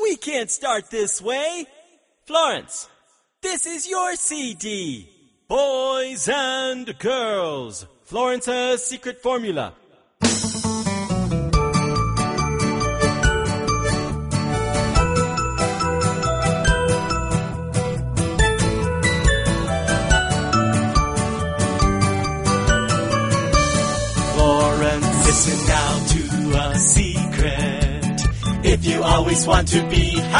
We can't start this way. Florence, this is your CD. Boys and girls, Florence's secret formula. Florence, listen now to a secret. If you always want to be